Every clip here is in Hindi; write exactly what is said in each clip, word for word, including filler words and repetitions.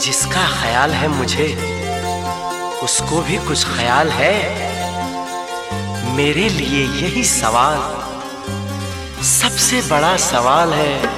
जिसका ख्याल है मुझे उसको भी कुछ ख्याल है। मेरे लिए यही सवाल सबसे बड़ा सवाल है।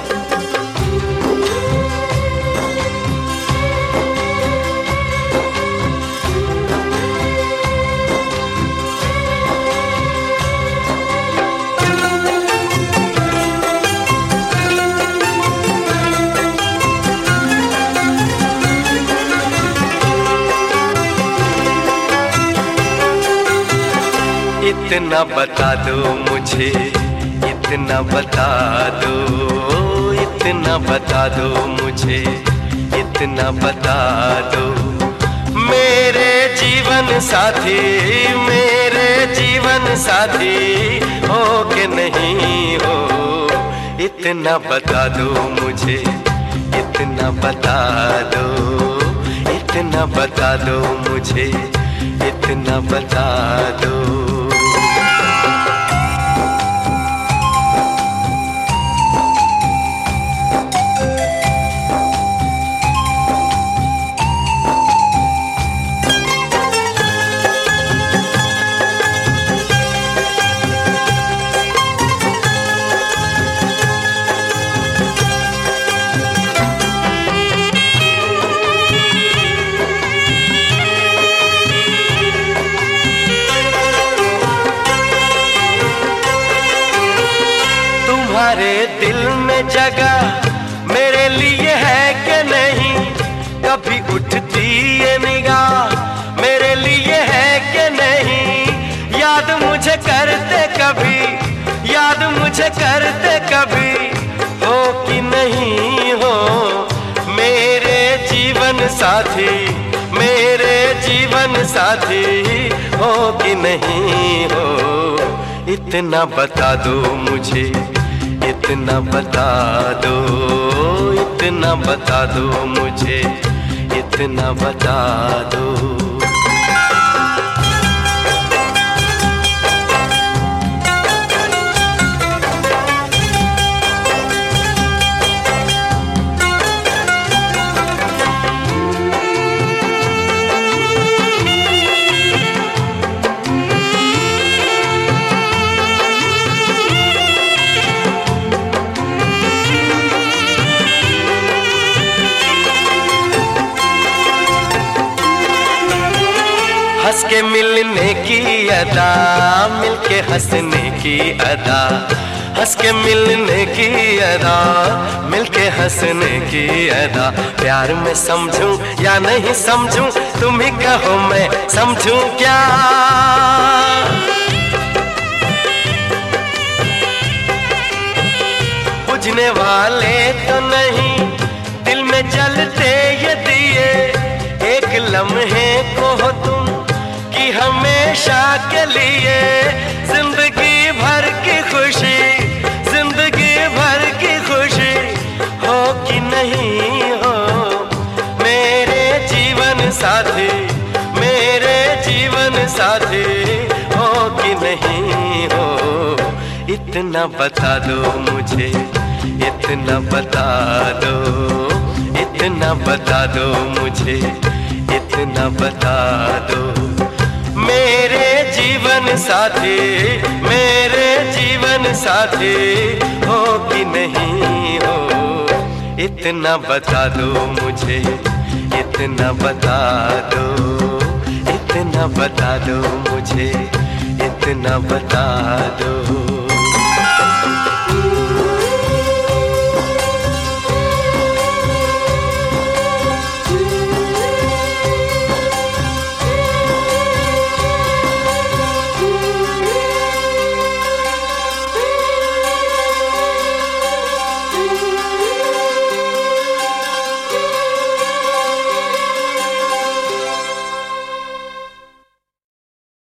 इतना बता दो मुझे, इतना बता दो, इतना बता दो मुझे, इतना बता दो। मेरे जीवन साथी, मेरे जीवन साथी हो कि नहीं हो, इतना बता दो मुझे, इतना बता दो, इतना बता दो मुझे, इतना बता दो। तुम्हारे दिल में जगह मेरे लिए है कि नहीं, कभी उठती ये निगाह मेरे लिए है कि नहीं। याद मुझे करते कभी, याद मुझे करते कभी हो कि नहीं हो, मेरे जीवन साथी, मेरे जीवन साथी हो कि नहीं हो। इतना बता दो मुझे, इतना बता दो, इतना बता दो मुझे, इतना बता दो। हंस के मिलने की अदा, मिलके हंसने की अदा, हंस के मिलने की अदा, मिलके हंसने की अदा। प्यार में समझूं या नहीं समझूं, तुम ही कहो मैं समझूं क्या। बुझने वाले तो नहीं, दिल में जलते ये दिए, एक लम्हे को हो तुम कि हमेशा के लिए। जिंदगी भर की खुशी, जिंदगी भर की खुशी हो कि नहीं हो, मेरे जीवन साथी, मेरे जीवन साथी हो कि नहीं हो। इतना बता दो मुझे, इतना बता दो, इतना बता दो मुझे, इतना बता दो। मेरे जीवन साथी, मेरे जीवन साथी हो कि नहीं हो, इतना बता दो मुझे, इतना बता दो, इतना बता दो मुझे, इतना बता दो।